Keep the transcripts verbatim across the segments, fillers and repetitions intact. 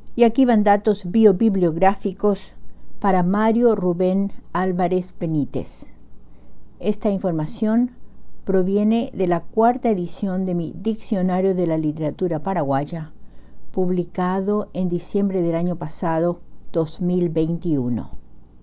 Y aquí van datos biobibliográficos para Mario Rubén Álvarez Benítez. Esta información proviene de la cuarta edición de mi Diccionario de la Literatura Paraguaya, publicado en diciembre del año pasado, dos mil veintiuno.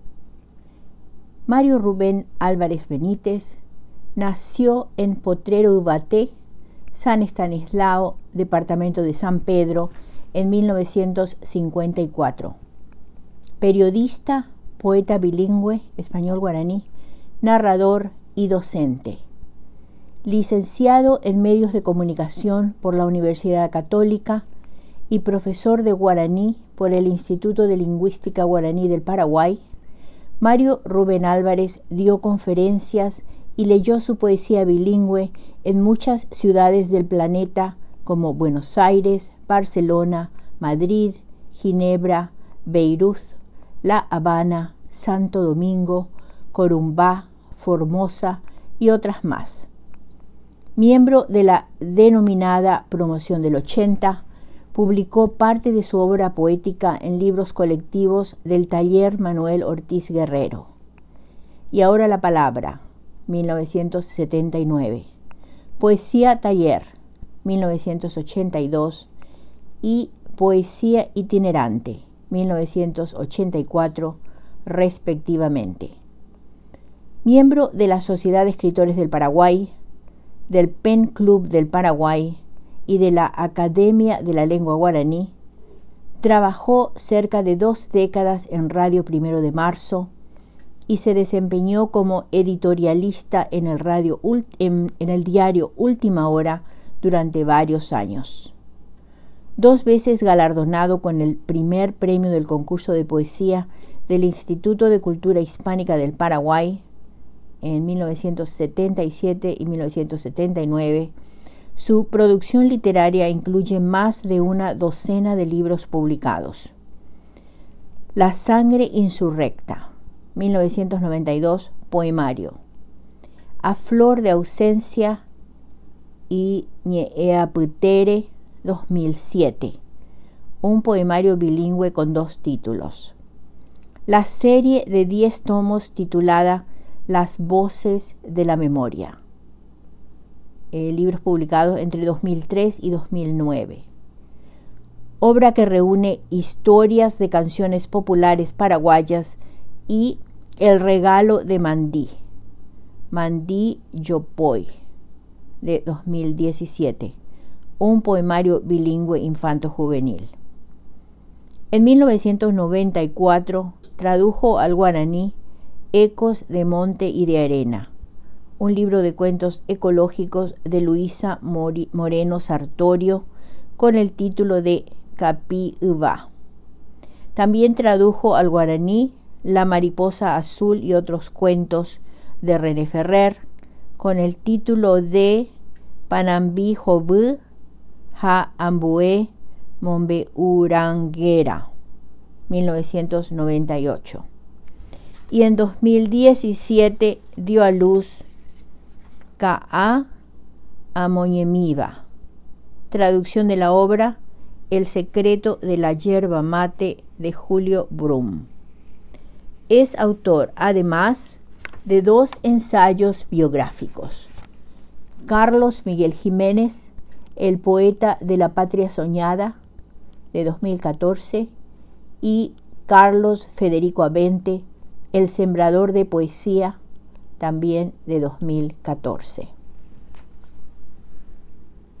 Mario Rubén Álvarez Benítez nació en Potrero Ubaté, San Estanislao, departamento de San Pedro, en mil novecientos cincuenta y cuatro. Periodista, poeta bilingüe, español-guaraní, narrador y docente. Licenciado en Medios de Comunicación por la Universidad Católica y profesor de guaraní por el Instituto de Lingüística Guaraní del Paraguay, Mario Rubén Álvarez dio conferencias y leyó su poesía bilingüe en muchas ciudades del planeta como Buenos Aires, Barcelona, Madrid, Ginebra, Beirut, La Habana, Santo Domingo, Corumbá, Formosa y otras más. Miembro de la denominada Promoción del ochenta, publicó parte de su obra poética en libros colectivos del Taller Manuel Ortiz Guerrero. Y ahora la palabra, mil novecientos setenta y nueve. Poesía Taller, mil novecientos ochenta y dos. Y Poesía Itinerante, mil novecientos ochenta y cuatro, respectivamente. Miembro de la Sociedad de Escritores del Paraguay, del Pen Club del Paraguay y de la Academia de la Lengua Guaraní, trabajó cerca de dos décadas en Radio Primero de Marzo y se desempeñó como editorialista en el, radio, en, en el diario Última Hora durante varios años. Dos veces galardonado con el primer premio del concurso de poesía del Instituto de Cultura Hispánica del Paraguay en mil novecientos setenta y siete y mil novecientos setenta y nueve, su producción literaria incluye más de una docena de libros publicados. La sangre insurrecta, mil novecientos noventa y dos, poemario. A flor de ausencia y Ñeeaputere, dos mil siete, un poemario bilingüe con dos títulos. La serie de diez tomos titulada Las voces de la memoria. Eh, libros publicados entre dos mil tres y dos mil nueve. Obra que reúne historias de canciones populares paraguayas y El regalo de Mandí, Mandí Yopoy, de dos mil diecisiete, un poemario bilingüe infanto-juvenil. En mil novecientos noventa y cuatro tradujo al guaraní Ecos de Monte y de Arena, un libro de cuentos ecológicos de Luisa Mori- Moreno Sartorio con el título de Capi-Uba. También tradujo al guaraní La mariposa azul y otros cuentos de René Ferrer con el título de Panambi Jobu Ha Ambue Mombe Uranguera, mil novecientos noventa y ocho. Y en dos mil diecisiete dio a luz Ka'a Amoñemiva, traducción de la obra El secreto de la yerba mate de Julio Brum. Es autor, además, de dos ensayos biográficos. Carlos Miguel Jiménez, El poeta de la patria soñada, de dos mil catorce, y Carlos Federico Avente, El sembrador de poesía, también de dos mil catorce.